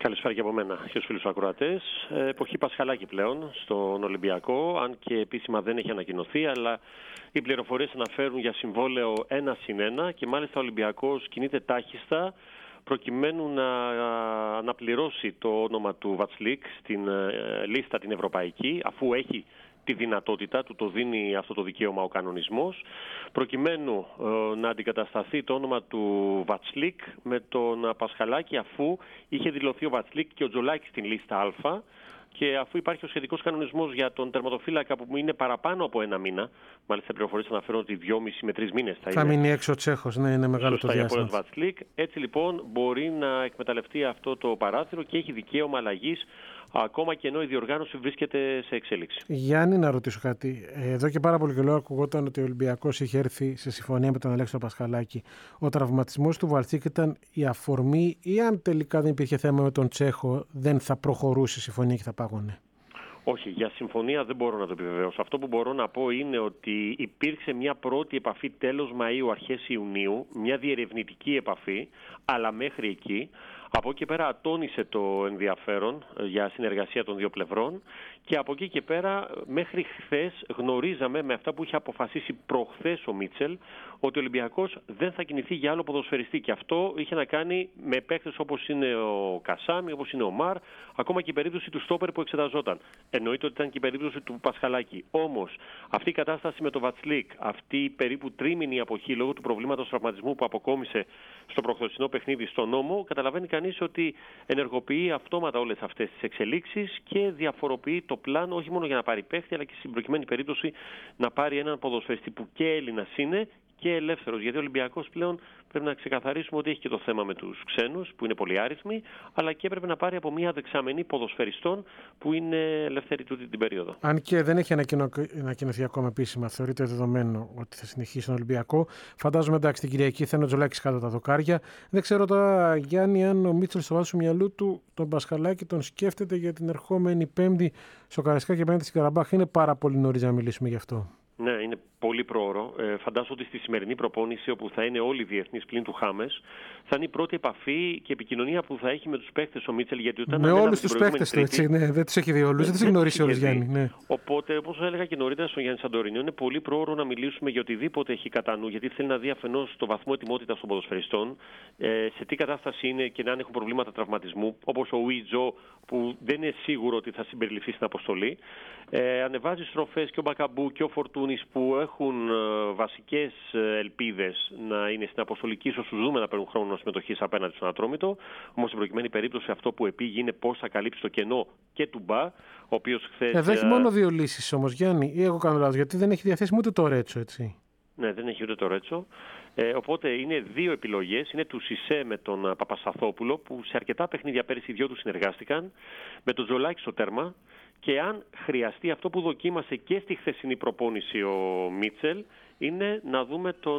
Καλησπέρα και από μένα και στους φίλους ακροατές. Εποχή Πασχαλάκη πλέον στον Ολυμπιακό, αν και επίσημα δεν έχει ανακοινωθεί, αλλά οι πληροφορίες αναφέρουν για συμβόλαιο 1+1 και μάλιστα ο Ολυμπιακός κινείται τάχιστα προκειμένου να αναπληρώσει το όνομα του Βατσλίκ στην λίστα την ευρωπαϊκή, αφού έχει τη δυνατότητα, του το δίνει αυτό το δικαίωμα ο κανονισμός, προκειμένου να αντικατασταθεί το όνομα του Βατσλίκ με τον Πασχαλάκη, αφού είχε δηλωθεί ο Βατσλίκ και ο Τζολάκης στην λίστα Α, και αφού υπάρχει ο σχετικός κανονισμός για τον τερματοφύλακα που είναι παραπάνω από ένα μήνα, μάλιστα οι πληροφορίες αναφέρουν ότι 2,5 με 3 μήνες θα μείνει έξω ο Τσέχος, ναι, είναι μεγάλο το διάστημα. Βατσλίκ. Έτσι λοιπόν μπορεί να εκμεταλλευτεί αυτό το παράθυρο και έχει δικαίωμα αλλαγής, ακόμα και ενώ η διοργάνωση βρίσκεται σε εξέλιξη. Γιάννη, να ρωτήσω κάτι. Εδώ και πάρα πολύ καιρό ακουγόταν ότι ο Ολυμπιακός είχε έρθει σε συμφωνία με τον Αλέξανδρο Πασχαλάκη. Ο τραυματισμός του Βατσλίκ ήταν η αφορμή, ή αν τελικά δεν υπήρχε θέμα με τον Τσέχο, δεν θα προχωρούσε η συμφωνία και θα πάγωνε? Όχι, για συμφωνία δεν μπορώ να το επιβεβαιώσω. Αυτό που μπορώ να πω είναι ότι υπήρξε μια πρώτη επαφή τέλος Μαΐου, αρχές Ιουνίου, μια διερευνητική επαφή, αλλά μέχρι εκεί. Από εκεί και πέρα ατώνησε το ενδιαφέρον για συνεργασία των δύο πλευρών και από εκεί και πέρα μέχρι χθες γνωρίζαμε, με αυτά που είχε αποφασίσει προχθές ο Μίτσελ, ότι ο Ολυμπιακός δεν θα κινηθεί για άλλο ποδοσφαιριστή, και αυτό είχε να κάνει με παίκτες όπως είναι ο Κασάμι, όπως είναι ο Μαρ, ακόμα και η περίπτωση του στόπερ που εξεταζόταν. Εννοείται ότι ήταν και η περίπτωση του Πασχαλάκη. Όμως αυτή η κατάσταση με το Βατσλίκ, αυτή η περίπου τρίμηνη αποχή λόγω του προβλήματος τραυματισμού που αποκόμισε στο προχθεσινό παιχνίδι στον νόμο, καταλαβαίνει κανείς ότι ενεργοποιεί αυτόματα όλες αυτές τις εξελίξεις και διαφοροποιεί το πλάνο, όχι μόνο για να πάρει παίχτη, αλλά και στην προκειμένη περίπτωση να πάρει έναν ποδοσφαιριστή που και Έλληνας είναι και ελεύθερος. Γιατί ο Ολυμπιακός πλέον πρέπει να ξεκαθαρίσουμε ότι έχει και το θέμα με τους ξένους, που είναι πολύ άριθμοι, αλλά και πρέπει να πάρει από μια δεξαμενή ποδοσφαιριστών που είναι ελεύθερη τούτη την περίοδο. Αν και δεν έχει ανακοινωθεί ακόμα επίσημα, θεωρείται δεδομένο ότι θα συνεχίσει τον Ολυμπιακό. Φαντάζομαι, εντάξει, την Κυριακή θα είναι ο Τζολάκης κάτω τα δοκάρια. Δεν ξέρω τώρα, Γιάννη, αν ο Μίτσελ στο βάθος του μυαλού του τον Πασχαλάκη τον σκέφτεται για την ερχόμενη Πέμπτη στο Καραϊσκάκι και απέναντι στην Καραμπάχ. Είναι πάρα πολύ νωρίς να μιλήσουμε γι' αυτό. Ναι, είναι πολύ πρόωρο. Φαντάζομαι ότι στη σημερινή προπόνηση, όπου θα είναι όλοι οι διεθνείς πλην του Χάμες, θα είναι η πρώτη επαφή και επικοινωνία που θα έχει με τους παίκτες ο Μίτσελ. Γιατί όταν με όλους τους παίκτες του, έτσι, ναι, δεν τους έχει δει όλους, δεν τους έχει γνωρίσει όλους, Γιάννη. Ναι. Οπότε, όπως έλεγα και νωρίτερα στον Γιάννη Σαντορίνιο, είναι πολύ πρόωρο να μιλήσουμε για οτιδήποτε έχει κατά νου, γιατί θέλει να δει αφενός το βαθμό ετοιμότητας των ποδοσφαιριστών, σε τι κατάσταση είναι και αν έχουν προβλήματα τραυματισμού, όπως ο Ουιτζο, που δεν είναι σίγουρο ότι θα συμπεριληφθεί στην αποστολή. Ανεβάζει στροφές και ο Μπακαμπού και ο Φορτούνης, που έχουν βασικές ελπίδες να είναι στην αποστολή, και ίσως τους δούμε να παίρνουν χρόνο συμμετοχής απέναντι στον Ατρόμητο. Όμως στην προκειμένη περίπτωση αυτό που επήγει είναι πώς θα καλύψει το κενό και του Μπα, ο οποίος χθες. Εδώ έχει μόνο δύο λύσεις όμως, Γιάννη, ή εγώ κάνω λάθος? Γιατί δεν έχει διαθέσιμο ούτε το Ρέτσο, έτσι. Ναι, δεν έχει ούτε το Ρέτσο. Οπότε είναι δύο επιλογές. Είναι του Σισέ με τον Παπασταθόπουλο, που σε αρκετά παιχνίδια πέρυσι οι δυο του συνεργάστηκαν, με τον Τζολάκη στο τέρμα. Και αν χρειαστεί, αυτό που δοκίμασε και στη χθεσινή προπόνηση ο Μίτσελ, είναι να δούμε τον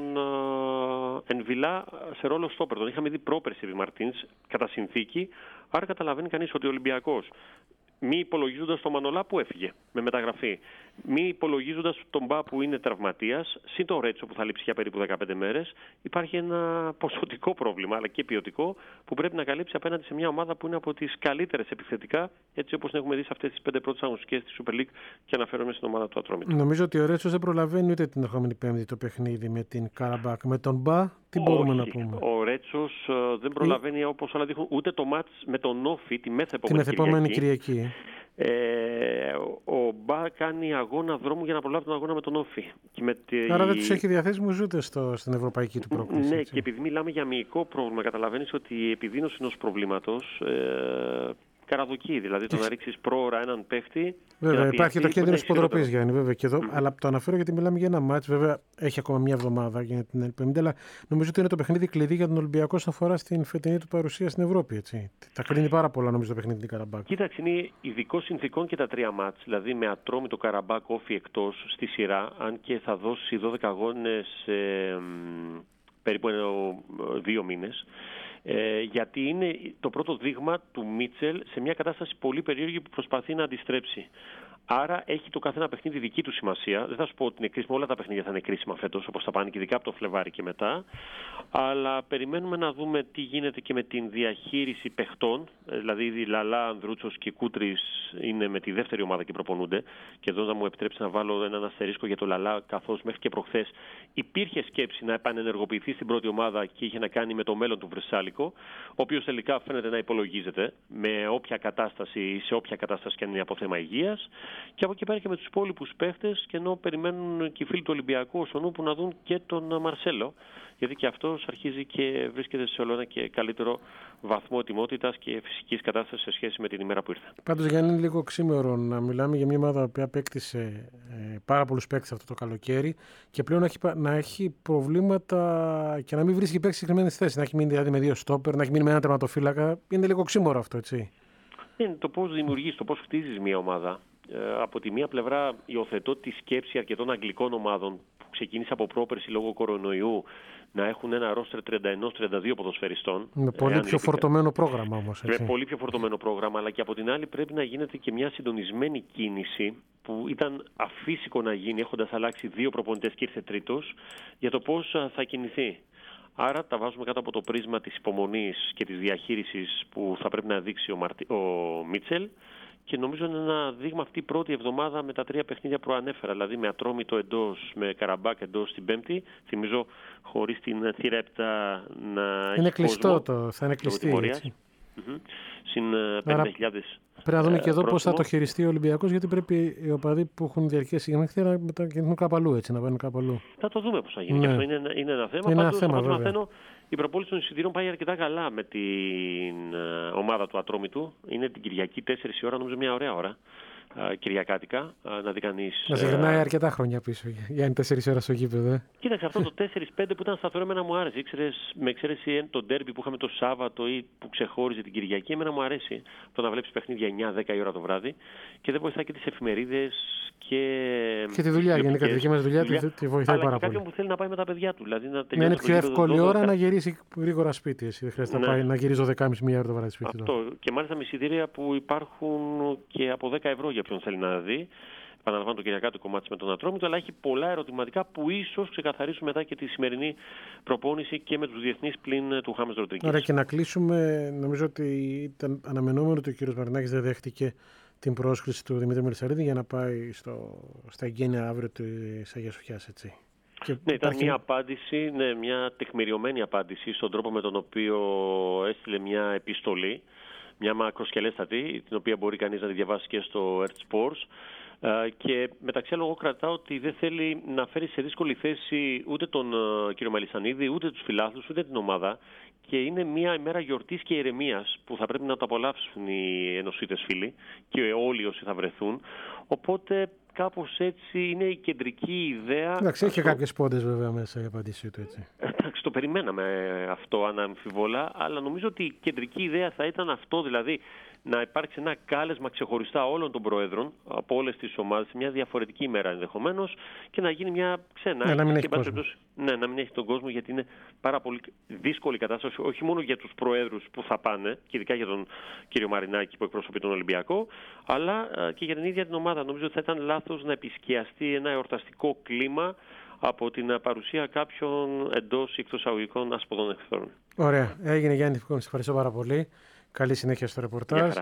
Ενβιλά σε ρόλο στόπερ. Τον είχαμε δει πρόπερση επί Μαρτίνς κατά συνθήκη, άρα καταλαβαίνει κανείς ότι ο Ολυμπιακός, μη υπολογίζοντας τον Μανολά που έφυγε με μεταγραφή, μη υπολογίζοντας τον Μπα που είναι τραυματίας, συν το Ρέτσο που θα λείψει για περίπου 15 μέρες, υπάρχει ένα ποσοτικό πρόβλημα, αλλά και ποιοτικό, που πρέπει να καλύψει απέναντι σε μια ομάδα που είναι από τις καλύτερες επιθετικά, έτσι όπως την έχουμε δει σε αυτές τις 5 πρώτες αγωνιστικές της Super League, και αναφέρομαι στην ομάδα του Ατρόμητου. Νομίζω ότι ο Ρέτσος δεν προλαβαίνει ούτε την ερχόμενη Πέμπτη το παιχνίδι με την Καραμπάκ. Με τον Μπα, τι μπορούμε να πούμε? Ο Ρέτσος δεν προλαβαίνει, όπως όλα δείχνουν, ούτε το μάτς με τον Όφι τη μεθεπόμενη Κυριακή. Ο Μπα κάνει αγώνα δρόμου για να προλάβει τον αγώνα με τον Όφι. Άρα δεν τους έχει διαθέσιμους ούτε στην ευρωπαϊκή του πρόκληση. Ναι, έτσι. Και επειδή μιλάμε για μυϊκό πρόβλημα, καταλαβαίνεις ότι η επιδείνωση ενός προβλήματος καραδοκεί. Δηλαδή το να ρίξεις πρόωρα έναν παίχτη. Βέβαια, υπάρχει το κίνδυνο της υποτροπής, Γιάννη, βέβαια και εδώ. Αλλά το αναφέρω γιατί μιλάμε για ένα μάτς. Βέβαια, έχει ακόμα μια εβδομάδα για την L50, αλλά νομίζω ότι είναι το παιχνίδι κλειδί για τον Ολυμπιακό όσον αφορά στην φετινή του παρουσία στην Ευρώπη. Έτσι. Τα κρίνει πάρα πολλά, νομίζω, το παιχνίδι την Καραμπάκ. Κοίταξε, είναι ειδικό συνθηκών και τα τρία μάτς. Δηλαδή με Ατρόμητο, Καραμπάκ, Όφι εκτός στη σειρά, αν και θα δώσει 12 αγώνες περίπου 2 μήνες. Γιατί είναι το πρώτο δείγμα του Μίτσελ σε μια κατάσταση πολύ περίεργη που προσπαθεί να αντιστρέψει. Άρα έχει το καθένα παιχνίδι δική του σημασία. Δεν θα σου πω ότι είναι κρίσιμο, όλα τα παιχνίδια θα είναι κρίσιμα φέτος, όπως θα πάνε και ειδικά από το Φλεβάρι και μετά. Αλλά περιμένουμε να δούμε τι γίνεται και με την διαχείριση παιχτών. Δηλαδή, η Λαλά, Ανδρούτσος και Κούτρης είναι με τη δεύτερη ομάδα και προπονούνται. Και εδώ να μου επιτρέψει να βάλω έναν αστερίσκο για το Λαλά, καθώς μέχρι και προχθές υπήρχε σκέψη να επανενεργοποιηθεί στην πρώτη ομάδα και είχε να κάνει με το μέλλον του Βρυσάλικο, ο οποίος τελικά φαίνεται να υπολογίζεται με όποια κατάσταση ή σε όποια κατάσταση και αν είναι από θέμα υγείας. Και από εκεί πέρα και με τους υπόλοιπους παίχτες, και ενώ περιμένουν και οι φίλοι του Ολυμπιακού ως ονούπου να δουν και τον Μαρσέλο, γιατί και αυτός αρχίζει και βρίσκεται σε όλο ένα και καλύτερο βαθμό ετοιμότητας και φυσικής κατάστασης σε σχέση με την ημέρα που ήρθε. Πάντως, Γιάννη, είναι λίγο ξήμερο να μιλάμε για μια ομάδα που απέκτησε πάρα πολλούς παίκτες αυτό το καλοκαίρι και πλέον να έχει προβλήματα και να μην βρίσκει παίκτες σε συγκεκριμένες θέσεις. Να έχει μείνει δηλαδή με 2 στόπερ, να έχει μείνει με έναν τερματοφύλακα. Είναι λίγο ξήμερο αυτό, έτσι. Είναι το πώς δημιουργείς, το πώς χτίζεις μια ομάδα. Από τη μία πλευρά υιοθετώ τη σκέψη αρκετών αγγλικών ομάδων που ξεκίνησε από πρόπερση λόγω κορονοϊού να έχουν ένα ρόστερ 31-32 ποδοσφαιριστών. Με πολύ πιο φορτωμένο πρόγραμμα όμως. Με πολύ πιο φορτωμένο πρόγραμμα, αλλά και από την άλλη πρέπει να γίνεται και μια συντονισμένη κίνηση που ήταν αφύσικο να γίνει έχοντας αλλάξει 2 προπονητές και ήρθε τρίτος, για το πώς θα κινηθεί. Άρα τα βάζουμε κάτω από το πρίσμα της υπομονής και της διαχείρισης που θα πρέπει να δείξει ο Μίτσελ. Και νομίζω είναι ένα δείγμα αυτή η πρώτη εβδομάδα με τα 3 παιχνίδια που προανέφερα. Δηλαδή με Ατρόμητο εντός, με Καραμπάκ εντός την Πέμπτη. Θυμίζω χωρίς την θύρα 7 να είναι κλειστό θα είναι κλειστή. Συν 50.000. Πρέπει να δούμε και εδώ πώς θα το χειριστεί ο Ολυμπιακός, γιατί πρέπει οι οπαδοί που έχουν διαρκέσει να μετακινηθούν κάπου αλλού, έτσι, να πάνε κάπου αλλού. Θα το δούμε πώς θα γίνει. Ναι. Και αυτό είναι ένα θέμα. Πάντως, από ό,τι μαθαίνω, η προπόληση των εισιτήριων πάει αρκετά καλά με την ομάδα του Ατρόμητου. Είναι την Κυριακή 4 η ώρα, νομίζω μια ωραία ώρα. Κυριακάτικα, να δει κανείς. Μας γυρνάει αρκετά χρόνια πίσω για είναι 4 ώρα στο γήπεδο. Κοίταξε, αυτό το 4-5 που ήταν σταθερό, εμένα μου άρεσε. Με εξαίρεση το ντέρμπι που είχαμε το Σάββατο ή που ξεχώριζε την Κυριακή, εμένα μου αρέσει το να βλέπεις παιχνίδια 9-10 η ώρα το βράδυ και δεν βοηθάει και τις εφημερίδες και τη δουλειά. Γενικά τη δική μας δουλειά τη βοηθάει πάρα πολύ. Κάποιον που θέλει να πάει με τα παιδιά του. Δηλαδή να είναι πιο εύκολη ώρα να γυρίσει γρήγορα σπίτι. Δεν χρειάζεται να πάει να γυρίζει 12.30 ώρα το βράδυ σπίτι. Αυτό. Και μάλιστα με εισιτήρια που υπάρχουν και από 10 ευρώ για ποιον θέλει να δει. Επαναλαμβάνω το Κυριακάτικο κομμάτι με τον Ατρόμητο, αλλά έχει πολλά ερωτηματικά που ίσως ξεκαθαρίσουν μετά και τη σημερινή προπόνηση και με τους διεθνείς πλην του Χάμες Ροντρίγκες. Ωραία, και να κλείσουμε. Νομίζω ότι ήταν αναμενόμενο ότι ο κ. Μαρινάκης δεν δέχτηκε την πρόσκληση του Δημήτρη Μελισσαρίδη για να πάει στα εγγένεια αύριο της Αγίας Σοφιάς, έτσι. Ναι, ήταν μια απάντηση, μια τεκμηριωμένη απάντηση στον τρόπο με τον οποίο έστειλε μια επιστολή, μια μακροσκελέστατη, την οποία μπορεί κανείς να τη διαβάσει και στο Earth Sports. Και μεταξύ άλλων, εγώ κρατάω ότι δεν θέλει να φέρει σε δύσκολη θέση ούτε τον κύριο Μελισσανίδη, ούτε τους φιλάθλους, ούτε την ομάδα. Και είναι μια ημέρα γιορτής και ηρεμίας που θα πρέπει να το απολαύσουν οι ενωσίτες φίλοι και όλοι όσοι θα βρεθούν. Οπότε κάπως έτσι είναι η κεντρική ιδέα. Εντάξει, έχει κάποιες πόντες βέβαια μέσα η απάντησή του, έτσι. Εντάξει, το περιμέναμε αυτό αναμφιβολά, αλλά νομίζω ότι η κεντρική ιδέα θα ήταν αυτό, δηλαδή να υπάρξει ένα κάλεσμα ξεχωριστά όλων των προέδρων από όλες τις ομάδες σε μια διαφορετική ημέρα ενδεχομένως και να γίνει μια ξένα. Να μην έχει κόσμο. Να μην έχει τον κόσμο, γιατί είναι πάρα πολύ δύσκολη κατάσταση, όχι μόνο για τους προέδρους που θα πάνε, και ειδικά για τον κύριο Μαρινάκη που εκπροσωπεί τον Ολυμπιακό, αλλά και για την ίδια την ομάδα. Νομίζω ότι θα ήταν λάθος να επισκιαστεί ένα εορταστικό κλίμα από την παρουσία κάποιων εντός ή εκτός αγωγικών ασποδών εχθρών. Ωραία. Έγινε, Γιάννη. Σε ευχαριστώ πάρα πολύ. Καλή συνέχεια στο ρεπορτάζ.